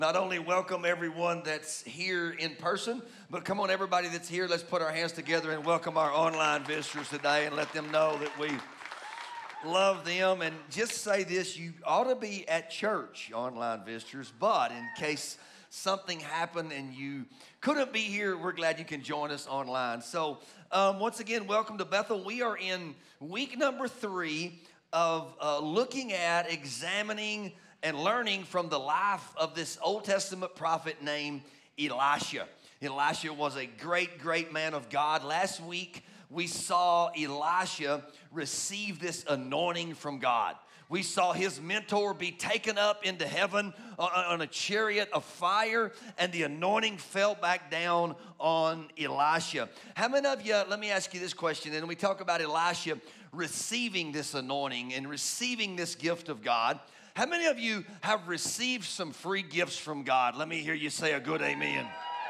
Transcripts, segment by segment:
Not only welcome everyone that's here in person, but come on, everybody that's here, let's put our hands together and welcome our online visitors today and let them know that we love them. And just say this, you ought to be at church, online visitors, but in case something happened and you couldn't be here, we're glad you can join us online. So once again, welcome to Bethel. We are in week number 3 of looking at, examining, and learning from the life of this Old Testament prophet named Elisha. Elisha was a great, great man of God. Last week, we saw Elisha receive this anointing from God. We saw his mentor be taken up into heaven on a chariot of fire, and the anointing fell back down on Elisha. How many of you, let me ask you this question, and we talk about Elisha receiving this anointing and receiving this gift of God. How many of you have received some free gifts from God? Let me hear you say a good amen.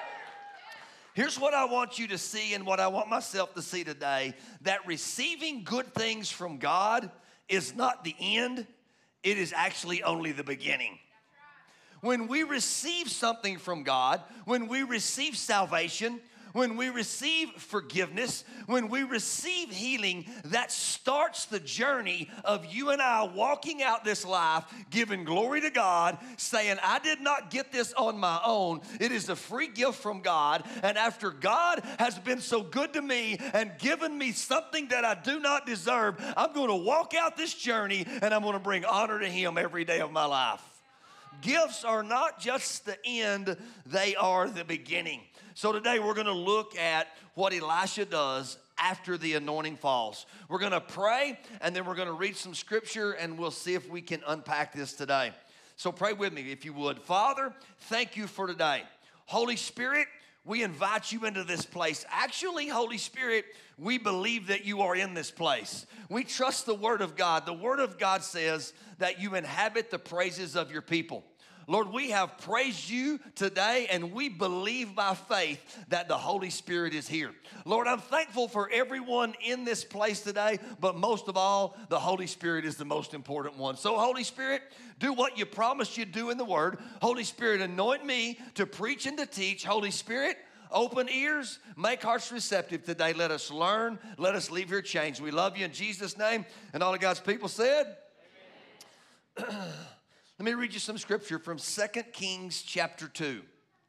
Here's what I want you to see and what I want myself to see today, that receiving good things from God is not the end, it is actually only the beginning. When we receive something from God, when we receive salvation, when we receive forgiveness, when we receive healing, that starts the journey of you and I walking out this life, giving glory to God, saying, I did not get this on my own. It is a free gift from God. And after God has been so good to me and given me something that I do not deserve, I'm going to walk out this journey and I'm going to bring honor to Him every day of my life. Gifts are not just the end, they are the beginning. So today we're going to look at what Elisha does after the anointing falls. We're going to pray, and then we're going to read some scripture, and we'll see if we can unpack this today. So pray with me if you would. Father, thank you for today. Holy Spirit, we invite you into this place. Actually, Holy Spirit, we believe that you are in this place. We trust the Word of God. The Word of God says that you inhabit the praises of your people. Lord, we have praised you today, and we believe by faith that the Holy Spirit is here. Lord, I'm thankful for everyone in this place today, but most of all, the Holy Spirit is the most important one. So, Holy Spirit, do what you promised you'd do in the Word. Holy Spirit, anoint me to preach and to teach. Holy Spirit, open ears, make hearts receptive today. Let us learn. Let us leave here changed. We love you in Jesus' name. And all of God's people said, amen. Let me read you some scripture from 2 Kings chapter 2.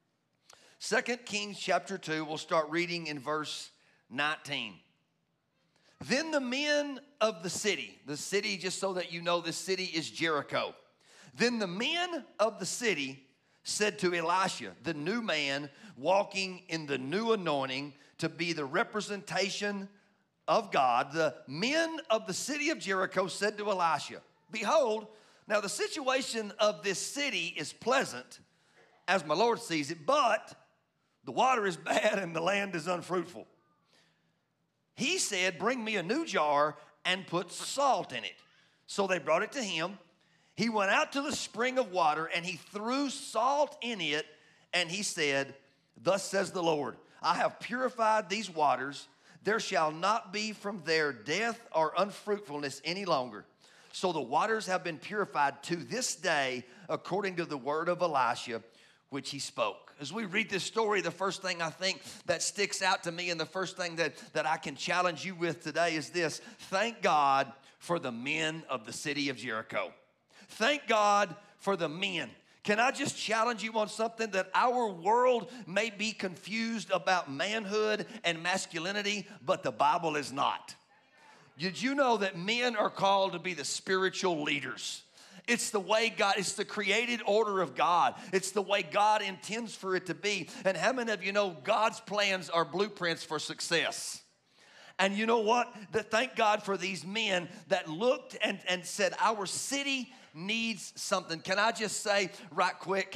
2 Kings chapter 2, we'll start reading in verse 19. Then the men of the city, just so that you know, the city is Jericho. Then the men of the city said to Elisha, the new man walking in the new anointing to be the representation of God, the men of the city of Jericho said to Elisha, behold, now the situation of this city is pleasant, as my Lord sees it, but the water is bad and the land is unfruitful. He said, bring me a new jar and put salt in it. So they brought it to him. He went out to the spring of water and he threw salt in it, and he said, thus says the Lord, I have purified these waters. There shall not be from there death or unfruitfulness any longer. So the waters have been purified to this day according to the word of Elisha, which he spoke. As we read this story, the first thing I think that sticks out to me, and the first thing that I can challenge you with today is this. Thank God for the men of the city of Jericho. Thank God for the men. Can I just challenge you on something? That our world may be confused about manhood and masculinity, but the Bible is not. Did you know that men are called to be the spiritual leaders? It's the way God, it's the created order of God. It's the way God intends for it to be. And how many of you know God's plans are blueprints for success? And you know what? Thank God for these men that looked and said, our city needs something. Can I just say right quick?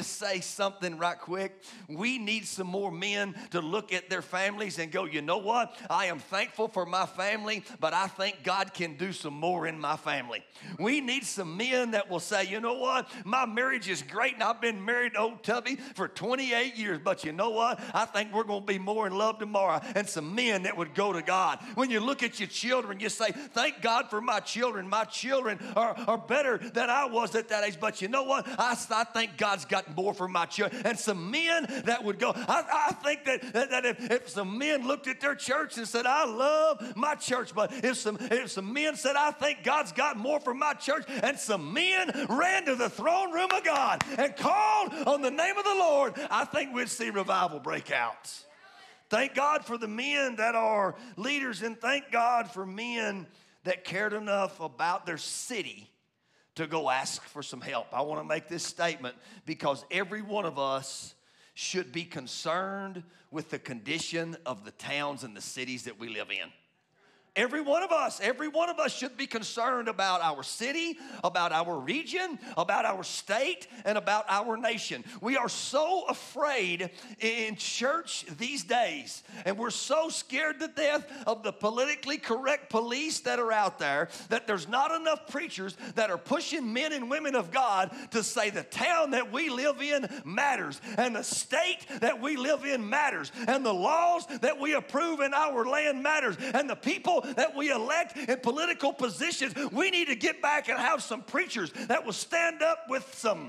We need some more men to look at their families and go, you know what? I am thankful for my family, but I think God can do some more in my family. We need some men that will say, you know what? My marriage is great, and I've been married to old Tubby for 28 years, but you know what? I think we're going to be more in love tomorrow. And some men that would go to God. When you look at your children, you say, thank God for my children. My children are better than I was at that age. But you know what? I think God's got more for my church. And some men that would go, I think that if some men looked at their church and said, I love my church, but if some men said, I think God's got more for my church, and some men ran to the throne room of God and called on the name of the Lord, I think we'd see revival break out. Thank God for the men that are leaders, and thank God for men that cared enough about their city to go ask for some help. I want to make this statement because every one of us should be concerned with the condition of the towns and the cities that we live in. Every one of us should be concerned about our city, about our region, about our state, and about our nation. We are so afraid in church these days, and we're so scared to death of the politically correct police that are out there, that there's not enough preachers that are pushing men and women of God to say the town that we live in matters, and the state that we live in matters, and the laws that we approve in our land matters, and the people that we elect in political positions. We need to get back and have some preachers that will stand up with some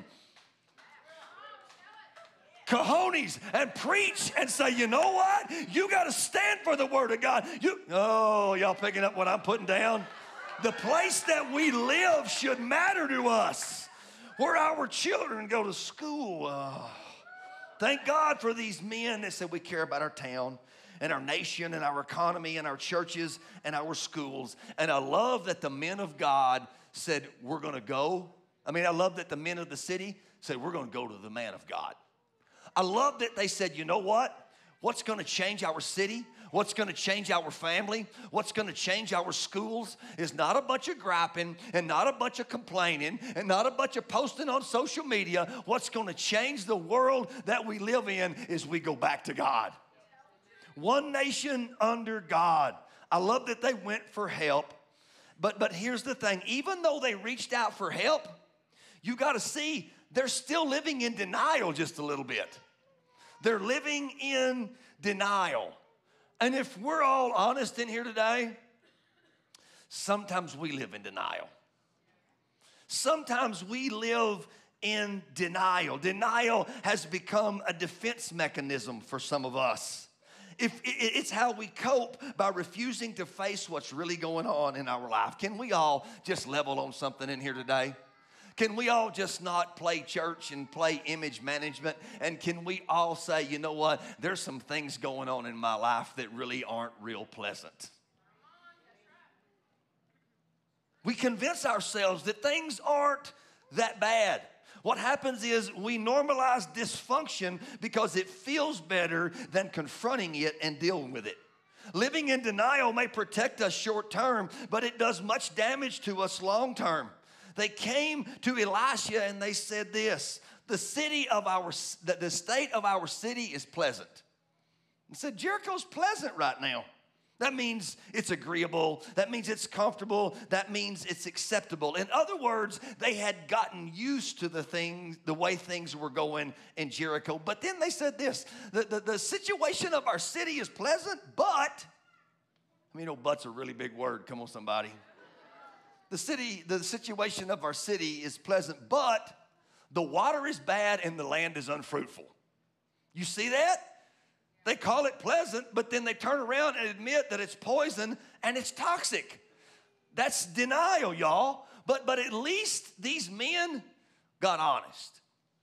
cojones and preach and say, you know what? You got to stand for the word of God. Y'all picking up what I'm putting down? The place that we live should matter to us. Where our children go to school. Thank God for these men that said we care about our town and our nation and our economy and our churches and our schools. And I love that the men of God said, we're going to go. I love that the men of the city said, we're going to go to the man of God. I love that they said, you know what? What's going to change our city? What's going to change our family? What's going to change our schools is not a bunch of griping and not a bunch of complaining and not a bunch of posting on social media. What's going to change the world that we live in is we go back to God. One nation under God. I love that they went for help. But here's the thing. Even though they reached out for help, you got to see they're still living in denial just a little bit. They're living in denial. And if we're all honest in here today, sometimes we live in denial. Sometimes we live in denial. Denial has become a defense mechanism for some of us. It's how we cope by refusing to face what's really going on in our life. Can we all just level on something in here today? Can we all just not play church and play image management? And can we all say, you know what? There's some things going on in my life that really aren't real pleasant. We convince ourselves that things aren't that bad. What happens is we normalize dysfunction because it feels better than confronting it and dealing with it. Living in denial may protect us short term, but it does much damage to us long term. They came to Elisha and they said this, the state of our city is pleasant. He said, Jericho's pleasant right now. That means it's agreeable. That means it's comfortable. That means it's acceptable. In other words, they had gotten used to the way things were going in Jericho. But then they said this, the situation of our city is pleasant, but, but's a really big word. Come on, somebody. The situation of our city is pleasant, but the water is bad and the land is unfruitful. You see that? They call it pleasant, but then they turn around and admit that it's poison and it's toxic. That's denial, y'all. But at least these men got honest.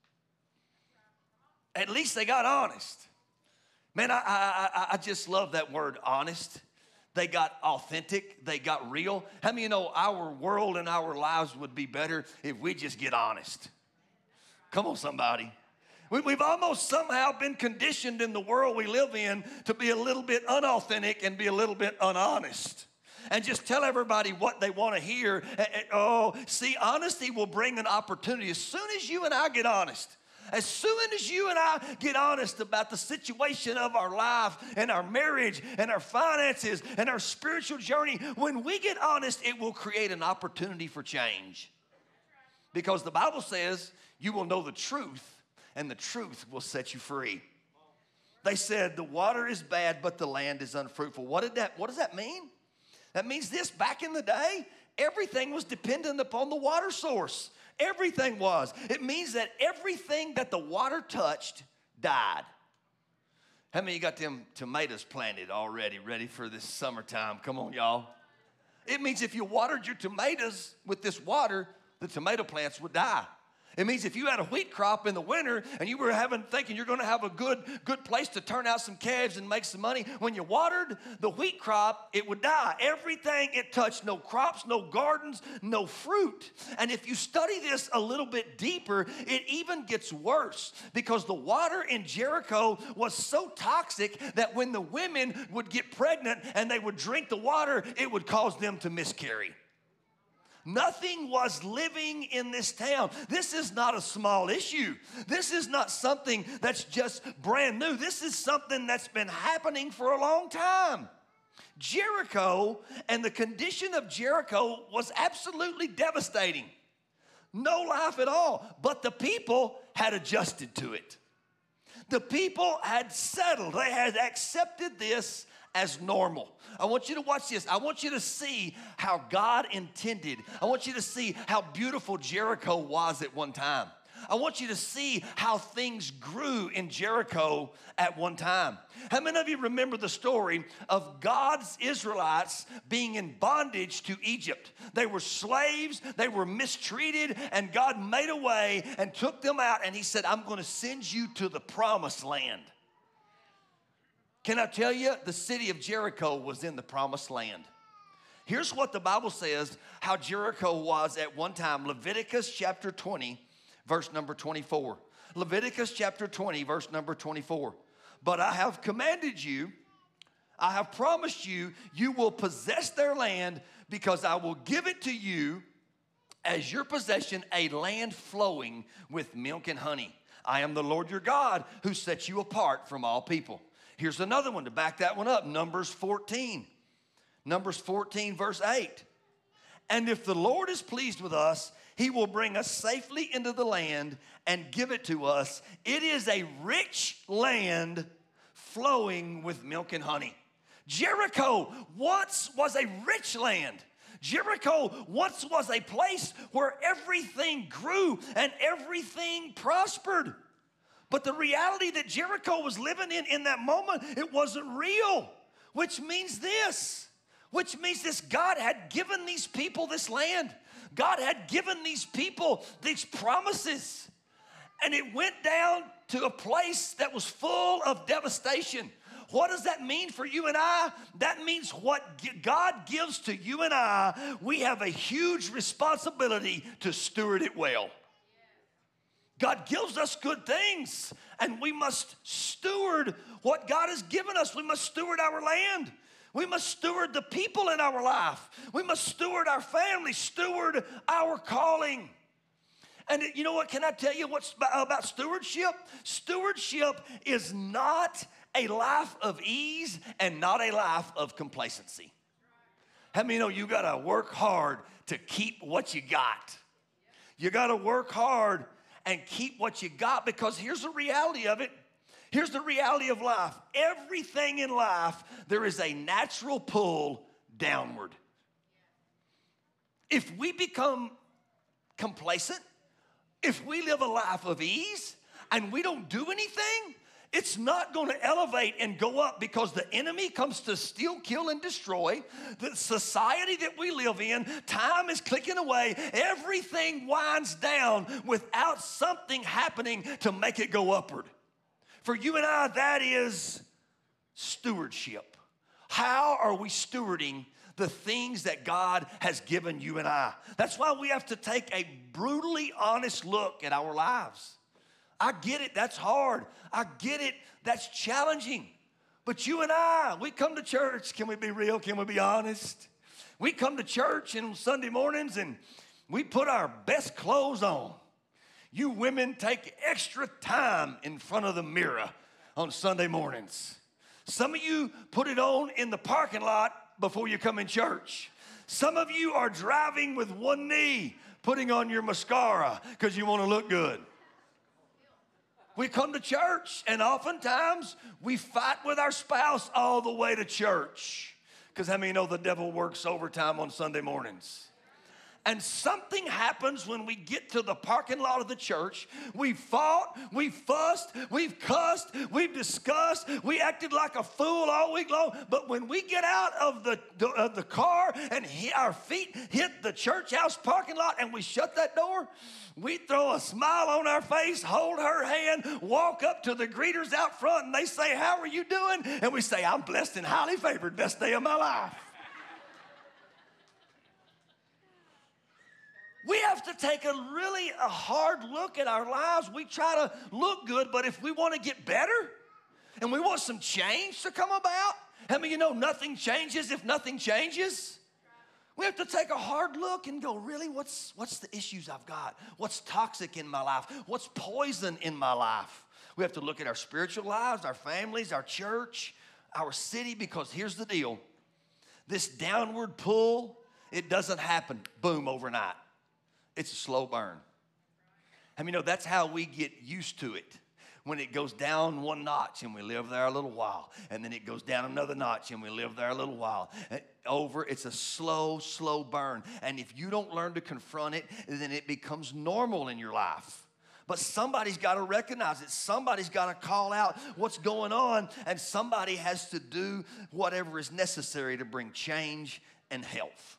At least they got honest. Man, I just love that word, honest. They got authentic. They got real. How many of you know our world and our lives would be better if we just get honest? Come on, somebody. We've almost somehow been conditioned in the world we live in to be a little bit unauthentic and be a little bit unhonest. And just tell everybody what they want to hear. Honesty will bring an opportunity. As soon as you and I get honest, as soon as you and I get honest about the situation of our life and our marriage and our finances and our spiritual journey, when we get honest, it will create an opportunity for change. Because the Bible says you will know the truth, and the truth will set you free. They said the water is bad, but the land is unfruitful. What does that mean? That means this: back in the day, Everything was dependent upon the water source. Everything was. It means that everything that the water touched died. How many of you got them tomatoes planted already, ready for this summertime? Come on, y'all. It means if you watered your tomatoes with this water, the tomato plants would die. It means if you had a wheat crop in the winter and you were thinking you're going to have a good place to turn out some calves and make some money, when you watered the wheat crop, it would die. Everything it touched, no crops, no gardens, no fruit. And if you study this a little bit deeper, it even gets worse because the water in Jericho was so toxic that when the women would get pregnant and they would drink the water, it would cause them to miscarry. Nothing was living in this town. This is not a small issue. This is not something that's just brand new. This is something that's been happening for a long time. Jericho and the condition of Jericho was absolutely devastating. No life at all. But the people had adjusted to it. The people had settled. They had accepted this as normal. I want you to watch this. I want you to see how God intended. I want you to see how beautiful Jericho was at one time. I want you to see how things grew in Jericho at one time. How many of you remember the story of God's Israelites being in bondage to Egypt? They were slaves, they were mistreated, and God made a way and took them out, and he said, I'm going to send you to the promised land. Can I tell you, the city of Jericho was in the promised land. Here's what the Bible says, how Jericho was at one time. Leviticus chapter 20, verse number 24. Leviticus chapter 20, verse number 24. But I have commanded you, I have promised you, you will possess their land because I will give it to you as your possession, a land flowing with milk and honey. I am the Lord your God who sets you apart from all people. Here's another one to back that one up. Numbers 14. Numbers 14, verse 8. And if the Lord is pleased with us, he will bring us safely into the land and give it to us. It is a rich land flowing with milk and honey. Jericho once was a rich land. Jericho once was a place where everything grew and everything prospered. But the reality that Jericho was living in that moment, it wasn't real, which means this. God had given these people this land. God had given these people these promises. And it went down to a place that was full of devastation. What does that mean for you and I? That means what God gives to you and I, we have a huge responsibility to steward it well. God gives us good things, and we must steward what God has given us. We must steward our land. We must steward the people in our life. We must steward our family, steward our calling. And you know what? Can I tell you what's about stewardship? Stewardship is not a life of ease and not a life of complacency. How many know you got to work hard to keep what you got? You got to work hard and keep what you got, because here's the reality of it. Here's the reality of life. Everything in life, there is a natural pull downward. If we become complacent, if we live a life of ease and we don't do anything, it's not going to elevate and go up, because the enemy comes to steal, kill, and destroy. The society that we live in, time is clicking away. Everything winds down without something happening to make it go upward. For you and I, that is stewardship. How are we stewarding the things that God has given you and I? That's why we have to take a brutally honest look at our lives. I get it, that's hard. I get it, that's challenging. But you and I, we come to church. Can we be real? Can we be honest? We come to church on Sunday mornings and we put our best clothes on. You women take extra time in front of the mirror on Sunday mornings. Some of you put it on in the parking lot before you come in church. Some of you are driving with one knee, putting on your mascara because you want to look good. We come to church, and oftentimes we fight with our spouse all the way to church. Because how many know the devil works overtime on Sunday mornings? And something happens when we get to the parking lot of the church. We fought, we fussed, we've cussed, we've discussed, we acted like a fool all week long. But when we get out of the car and our feet hit the church house parking lot and we shut that door, we throw a smile on our face, hold her hand, walk up to the greeters out front, and they say, "How are you doing?" And we say, "I'm blessed and highly favored, best day of my life." We have to take a hard look at our lives. We try to look good, but if we want to get better and we want some change to come about, I mean, nothing changes if nothing changes. We have to take a hard look and go, really, what's the issues I've got? What's toxic in my life? What's poison in my life? We have to look at our spiritual lives, our families, our church, our city, because here's the deal. This downward pull, it doesn't happen, boom, overnight. It's a slow burn. I mean, that's how we get used to it. When it goes down one notch and we live there a little while, and then it goes down another notch and we live there a little while. It's a slow burn. And if you don't learn to confront it, then it becomes normal in your life. But somebody's got to recognize it. Somebody's got to call out what's going on, and somebody has to do whatever is necessary to bring change and health.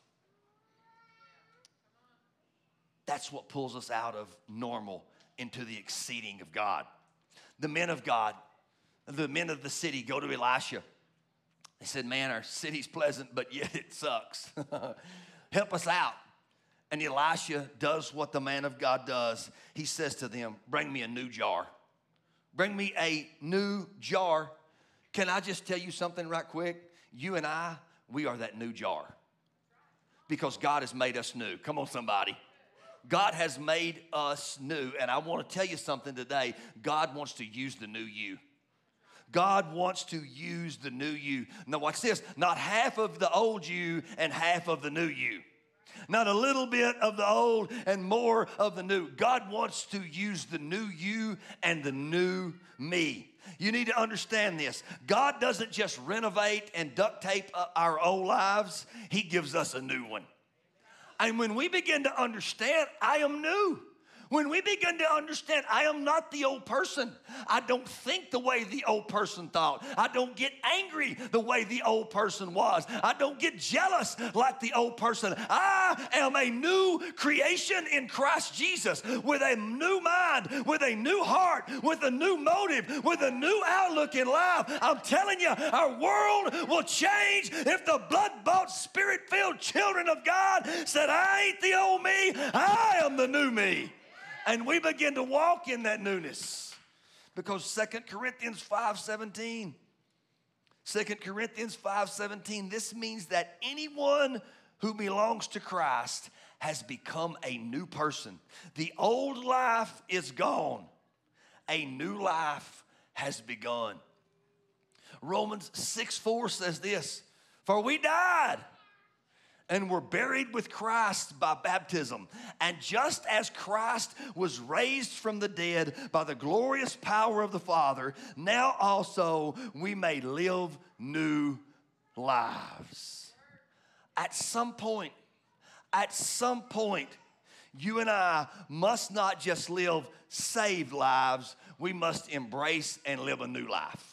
That's what pulls us out of normal into the exceeding of God. The men of God, the men of the city go to Elisha. They said, "Man, our city's pleasant, but yet it sucks. Help us out." And Elisha does what the man of God does. He says to them, "Bring me a new jar. Bring me a new jar." Can I just tell you something right quick? You and I, we are that new jar. Because God has made us new. Come on, somebody. God has made us new, and I want to tell you something today. God wants to use the new you. God wants to use the new you. Now watch this. Not half of the old you and half of the new you. Not a little bit of the old and more of the new. God wants to use the new you and the new me. You need to understand this. God doesn't just renovate and duct tape our old lives. He gives us a new one. And when we begin to understand, I am new. When we begin to understand, I am not the old person. I don't think the way the old person thought. I don't get angry the way the old person was. I don't get jealous like the old person. I am a new creation in Christ Jesus with a new mind, with a new heart, with a new motive, with a new outlook in life. I'm telling you, our world will change if the blood-bought, spirit-filled children of God said, "I ain't the old me, I am the new me." And we begin to walk in that newness. Because 2 Corinthians 5:17, this means that anyone who belongs to Christ has become a new person. The old life is gone. A new life has begun. Romans 6:4 says this, "For we died and were buried with Christ by baptism. And just as Christ was raised from the dead by the glorious power of the Father, now also we may live new lives." At some point, you and I must not just live saved lives, we must embrace and live a new life.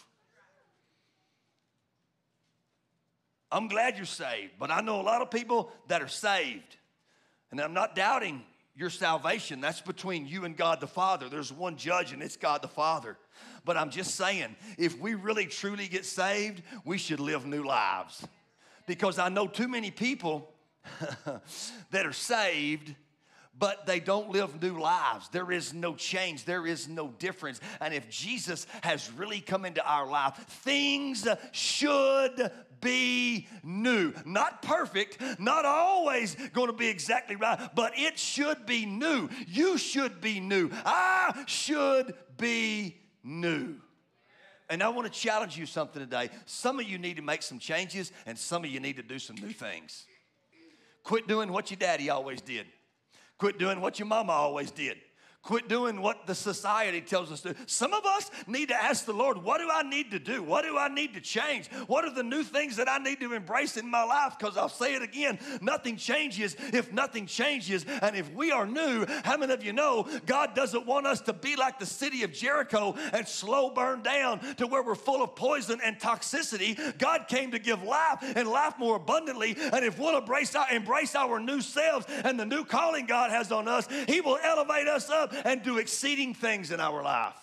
I'm glad you're saved, but I know a lot of people that are saved. And I'm not doubting your salvation. That's between you and God the Father. There's one judge, and it's God the Father. But I'm just saying, if we really truly get saved, we should live new lives. Because I know too many people that are saved, but they don't live new lives. There is no change. There is no difference. And if Jesus has really come into our life, things should be new. Not perfect, not always going to be exactly right, but it should be new. You should be new. I should be new. And I want to challenge you something today. Some of you need to make some changes, and some of you need to do some new things. Quit doing what your daddy always did. Quit doing what your mama always did. Quit doing what the society tells us to do. Some of us need to ask the Lord, what do I need to do? What do I need to change? What are the new things that I need to embrace in my life? Because I'll say it again, nothing changes if nothing changes. And if we are new, how many of you know God doesn't want us to be like the city of Jericho and slow burn down to where we're full of poison and toxicity? God came to give life and life more abundantly. And if we'll embrace our new selves and the new calling God has on us, He will elevate us up and do exceeding things in our life.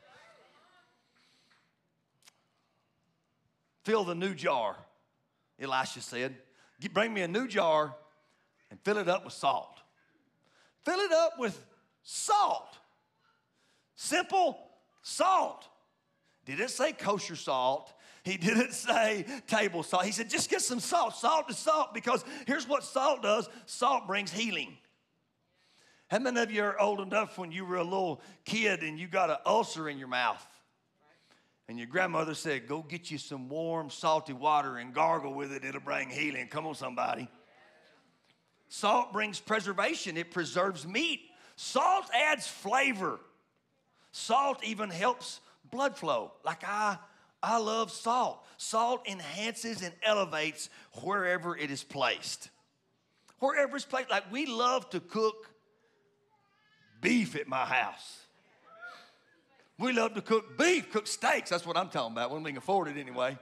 Fill the new jar, Elisha said. Bring me a new jar and fill it up with salt. Fill it up with salt. Simple salt. Didn't say kosher salt. He didn't say table salt. He said, just get some salt. Salt is salt, because here's what salt does. Salt brings healing. How many of you are old enough when you were a little kid and you got an ulcer in your mouth? And your grandmother said, go get you some warm, salty water and gargle with it. It'll bring healing. Come on, somebody. Salt brings preservation. It preserves meat. Salt adds flavor. Salt even helps blood flow. Like I love salt. Salt enhances and elevates wherever it is placed. Wherever it's placed. Like we love to cook beef at my house. We love to cook beef, cook steaks. That's what I'm talking about when we can afford it anyway.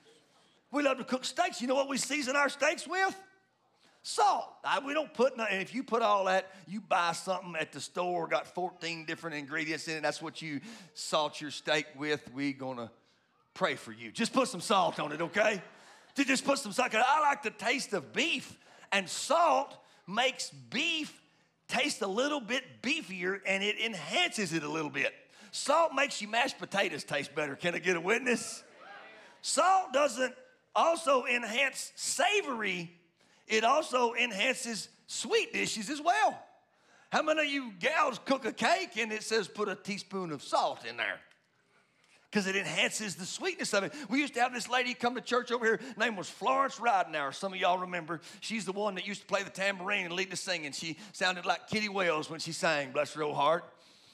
We love to cook steaks. You know what we season our steaks with? Salt. We don't put nothing. If you put all that, you buy something at the store, got 14 different ingredients in it. That's what you salt your steak with. We gonna pray for you. Just put some salt on it, okay? Just put some salt. I like the taste of beef, and salt makes beef taste a little bit beefier, and it enhances it a little bit. Salt makes your mashed potatoes taste better. Can I get a witness? Salt doesn't also enhance savory. It also enhances sweet dishes as well. How many of you gals cook a cake and it says put a teaspoon of salt in there? Because it enhances the sweetness of it. We used to have this lady come to church over here. Her name was Florence Ridenauer. Some of y'all remember. She's the one that used to play the tambourine and lead the singing. She sounded like Kitty Wells when she sang, bless her old heart.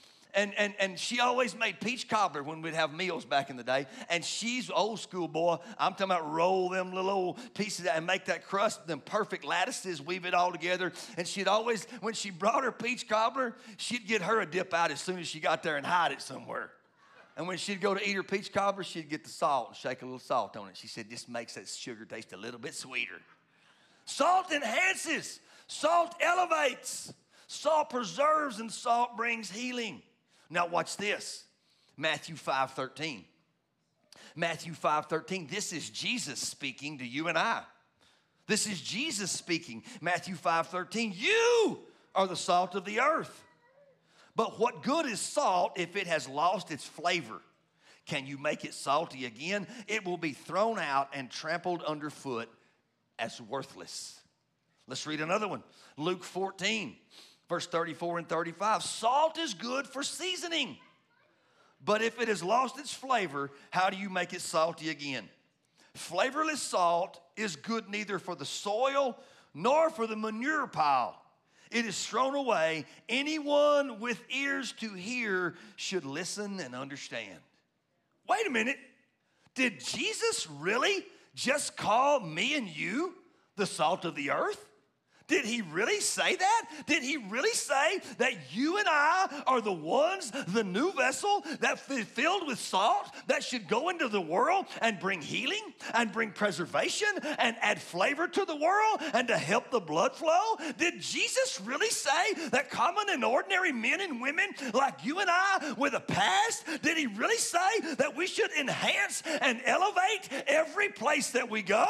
And she always made peach cobbler when we'd have meals back in the day. And she's old school, boy. I'm talking about roll them little old pieces and make that crust, them perfect lattices, weave it all together. And she'd always, when she brought her peach cobbler, she'd get her a dip out as soon as she got there and hide it somewhere. And when she'd go to eat her peach cobbler, she'd get the salt and shake a little salt on it. She said, this makes that sugar taste a little bit sweeter. Salt enhances. Salt elevates. Salt preserves, and salt brings healing. Now watch this. Matthew 5:13. Matthew 5:13. This is Jesus speaking to you and I. This is Jesus speaking. Matthew 5:13. You are the salt of the earth. But what good is salt if it has lost its flavor? Can you make it salty again? It will be thrown out and trampled underfoot as worthless. Let's read another one. Luke 14, verse 34 and 35. Salt is good for seasoning, but if it has lost its flavor, how do you make it salty again? Flavorless salt is good neither for the soil nor for the manure pile. It is thrown away. Anyone with ears to hear should listen and understand. Wait a minute. Did Jesus really just call me and you the salt of the earth? Did he really say that? Did he really say that you and I are the ones, the new vessel that filled with salt that should go into the world and bring healing and bring preservation and add flavor to the world and to help the blood flow? Did Jesus really say that common and ordinary men and women like you and I with a past, did he really say that we should enhance and elevate every place that we go?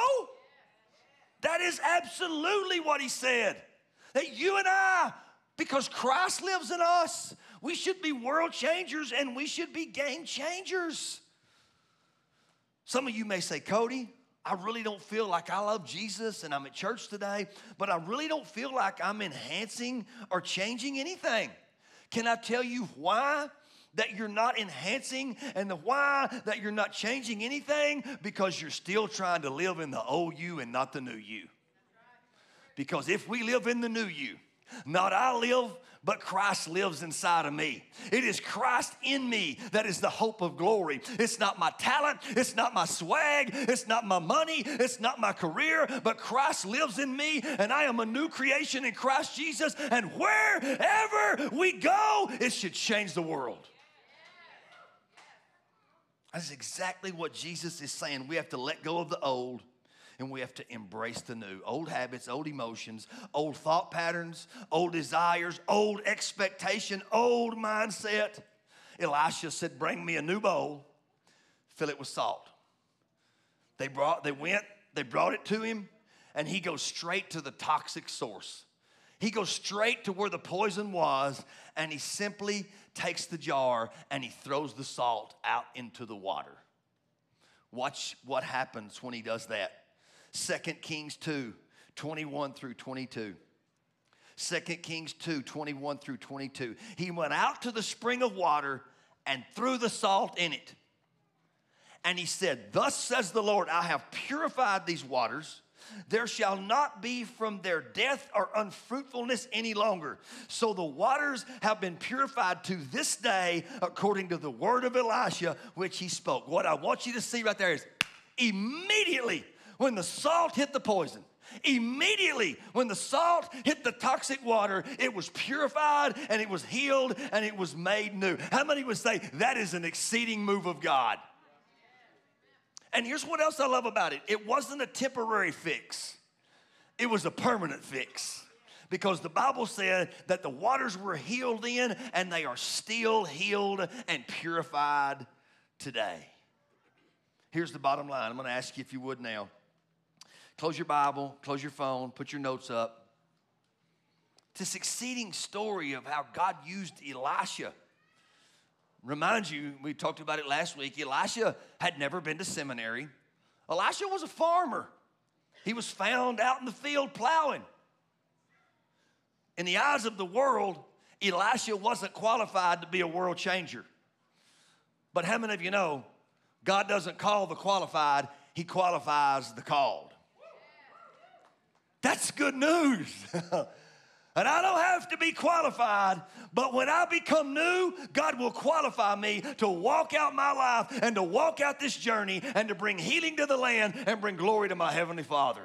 That is absolutely what he said. That you and I, because Christ lives in us, we should be world changers and we should be game changers. Some of you may say, Cody, I really don't feel like I love Jesus and I'm at church today, but I really don't feel like I'm enhancing or changing anything. Can I tell you why that you're not enhancing and the why that you're not changing anything? Because you're still trying to live in the old you and not the new you. Because if we live in the new you, Not I live, but Christ lives inside of me. It is Christ in me that is the hope of glory. It's not my talent. It's not my swag. It's not my money. It's not my career, but Christ lives in me, and I am a new creation in Christ Jesus. And wherever we go, it should change the world. That's exactly what Jesus is saying. We have to let go of the old, and we have to embrace the new. Old habits, old emotions, old thought patterns, old desires, old expectation, old mindset. Elisha said, bring me a new bowl, fill it with salt. They brought it to him, and he goes straight to the toxic source. He goes straight to where the poison was, and he simply takes the jar and he throws the salt out into the water. Watch what happens when he does that. 2 Kings 2, 21 through 22. 2 Kings 2, 21 through 22. He went out to the spring of water and threw the salt in it. And he said, thus says the Lord, I have purified these waters. There shall not be from their death or unfruitfulness any longer. So the waters have been purified to this day according to the word of Elisha, which he spoke. What I want you to see right there is immediately when the salt hit the poison, immediately when the salt hit the toxic water, it was purified and it was healed and it was made new. How many would say that is an exceeding move of God? And here's what else I love about it. It wasn't a temporary fix. It was a permanent fix. Because the Bible said that the waters were healed then, and they are still healed and purified today. Here's the bottom line. I'm going to ask you if you would now. Close your Bible, close your phone, put your notes up. This exceeding story of how God used Elisha. Remind you, we talked about it last week, Elisha had never been to seminary. Elisha was a farmer. He was found out in the field plowing. In the eyes of the world, Elisha wasn't qualified to be a world changer. But how many of you know, God doesn't call the qualified, he qualifies the called. That's good news. And I don't have to be qualified, but when I become new, God will qualify me to walk out my life and to walk out this journey and to bring healing to the land and bring glory to my Heavenly Father.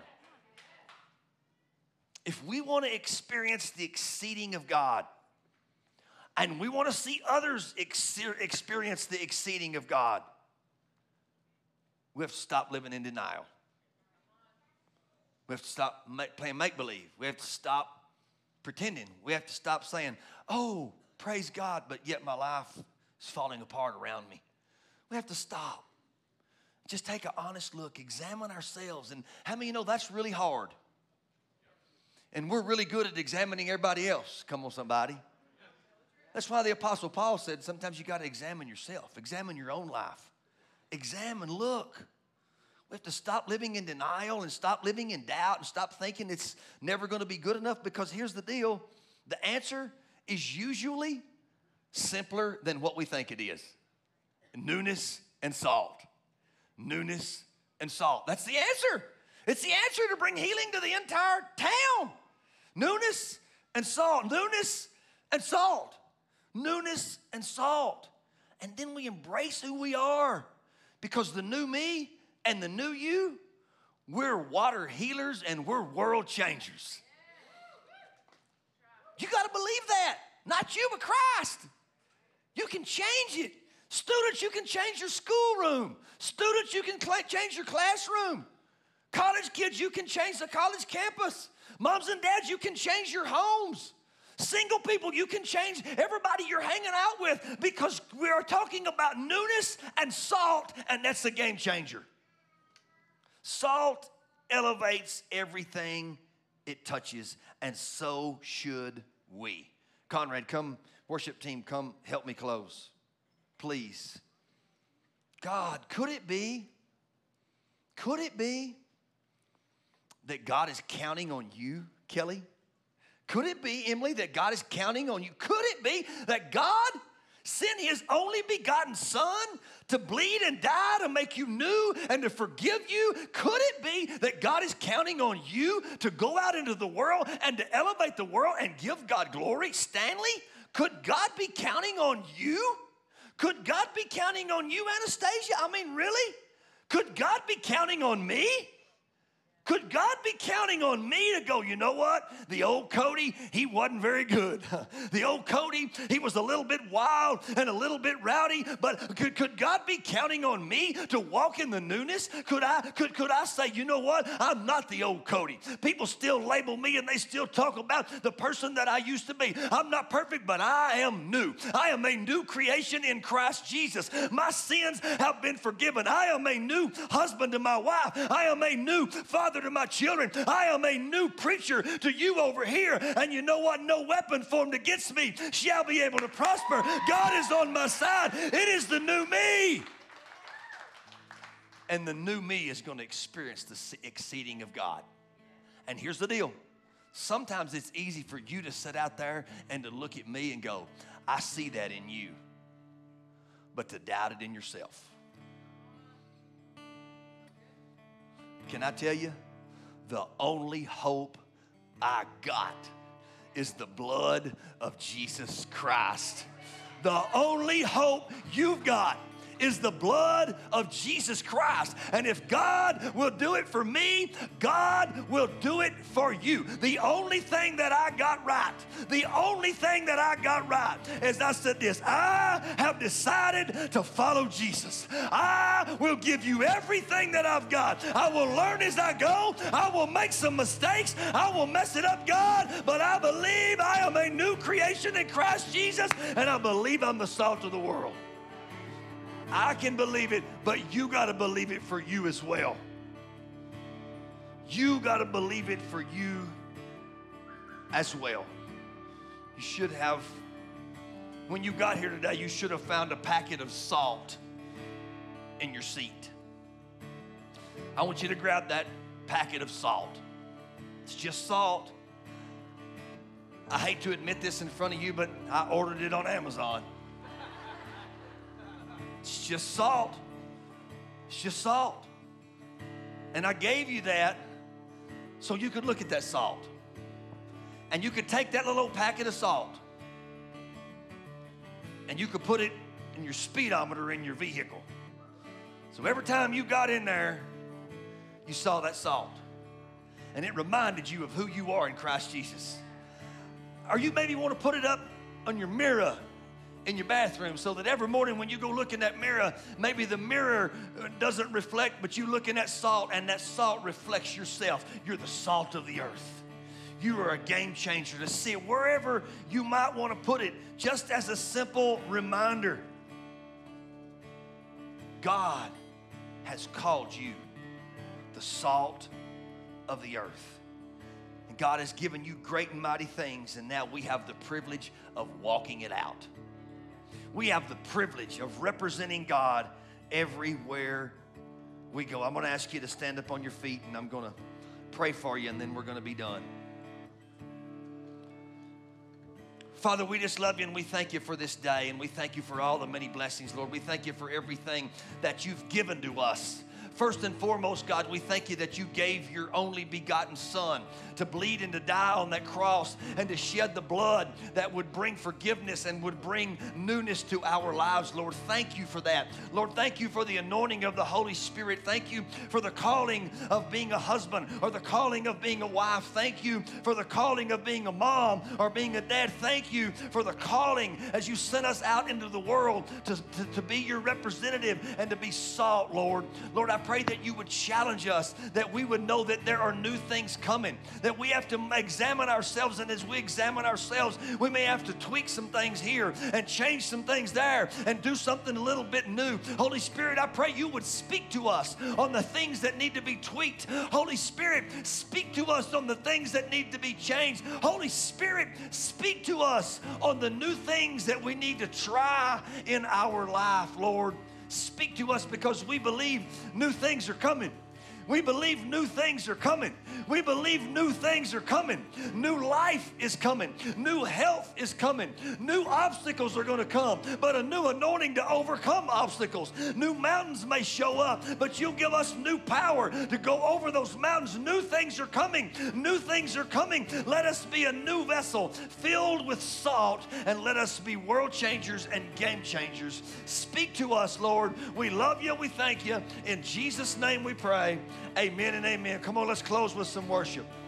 If we want to experience the exceeding of God, and we want to see others experience the exceeding of God, we have to stop living in denial. We have to stop playing make-believe. We have to stop pretending. We have to stop saying, oh, praise God, but yet my life is falling apart around me. We have to stop. Just take an honest look, examine ourselves. And how many of you know that's really hard? And we're really good at examining everybody else. Come on, somebody. That's why the Apostle Paul said sometimes you got to examine yourself. Examine your own life. Examine, look. We have to stop living in denial and stop living in doubt and stop thinking it's never going to be good enough, because here's the deal. The answer is usually simpler than what we think it is. Newness and salt. Newness and salt. That's the answer. It's the answer to bring healing to the entire town. Newness and salt. Newness and salt. Newness and salt. And then we embrace who we are, because the new me and the new you, we're water healers and we're world changers. You got to believe that. Not you, but Christ. You can change it. Students, you can change your schoolroom. Students, you can change your classroom. College kids, you can change the college campus. Moms and dads, you can change your homes. Single people, you can change everybody you're hanging out with, because we are talking about newness and salt, and that's a game changer. Salt elevates everything it touches, and so should we. Conrad, come, worship team, come help me close. Please. God, could it be that God is counting on you, Kelly? Could it be, Emily, that God is counting on you? Could it be that God sent his only begotten Son to bleed and die to make you new and to forgive you? Could it be that God is counting on you to go out into the world and to elevate the world and give God glory? Stanley, could God be counting on you? Could God be counting on you, Anastasia? I mean, really? Could God be counting on me? Could God be counting on me to go, you know what? The old Cody, he wasn't very good. The old Cody, he was a little bit wild and a little bit rowdy, but could God be counting on me to walk in the newness? Could I say, you know what? I'm not the old Cody. People still label me and they still talk about the person that I used to be. I'm not perfect, but I am new. I am a new creation in Christ Jesus. My sins have been forgiven. I am a new husband to my wife. I am a new father to my children. I am a new preacher to you over here. And you know what? No weapon formed against me shall be able to prosper. God is on my side. It is the new me. And the new me is going to experience the exceeding of God. And here's the deal. Sometimes it's easy for you to sit out there and to look at me and go, I see that in you. But to doubt it in yourself. Can I tell you, the only hope I got is the blood of Jesus Christ. The only hope you've got is the blood of Jesus Christ. And if God will do it for me, God will do it for you. The only thing that I got right is I said this: I have decided to follow Jesus. I will give you everything that I've got. I will learn as I go. I will make some mistakes. I will mess it up, God, but I believe I am a new creation in Christ Jesus, and I believe I'm the salt of the world. I can believe it, but you got to believe it for you as well. You got to believe it for you as well. You should have, when you got here today, you should have found a packet of salt in your seat. I want you to grab that packet of salt. It's just salt. I hate to admit this in front of you, but I ordered it on Amazon. It's just salt. It's just salt. And I gave you that so you could look at that salt. And you could take that little old packet of salt and you could put it in your speedometer in your vehicle. So every time you got in there, you saw that salt. And it reminded you of who you are in Christ Jesus. Or you maybe want to put it up on your mirror in your bathroom so that every morning when you go look in that mirror, maybe the mirror doesn't reflect, but you look in that salt and that salt reflects yourself. You're the salt of the earth. You are a game changer to see it wherever you might want to put it, just as a simple reminder. God has called you the salt of the earth. And God has given you great and mighty things, and now we have the privilege of walking it out. We have the privilege of representing God everywhere we go. I'm going to ask you to stand up on your feet, and I'm going to pray for you, and then we're going to be done. Father, we just love you, and we thank you for this day, and we thank you for all the many blessings, Lord. We thank you for everything that you've given to us. First and foremost, God, we thank you that you gave your only begotten Son to bleed and to die on that cross and to shed the blood that would bring forgiveness and would bring newness to our lives, Lord. Thank you for that. Lord, thank you for the anointing of the Holy Spirit. Thank you for the calling of being a husband or the calling of being a wife. Thank you for the calling of being a mom or being a dad. Thank you for the calling as you sent us out into the world to be your representative and to be salt, Lord. Lord, I pray that you would challenge us, that we would know that there are new things coming, that we have to examine ourselves, and as we examine ourselves, we may have to tweak some things here and change some things there and do something a little bit new. Holy Spirit, I pray you would speak to us on the things that need to be tweaked. Holy Spirit, speak to us on the things that need to be changed. Holy Spirit, speak to us on the new things that we need to try in our life, Lord. Speak to us because we believe new things are coming. We believe new things are coming. We believe new things are coming. New life is coming. New health is coming. New obstacles are going to come, but a new anointing to overcome obstacles. New mountains may show up, but you'll give us new power to go over those mountains. New things are coming. New things are coming. Let us be a new vessel filled with salt, and let us be world changers and game changers. Speak to us, Lord. We love you. We thank you. In Jesus' name we pray. Amen and amen. Come on, let's close with some worship.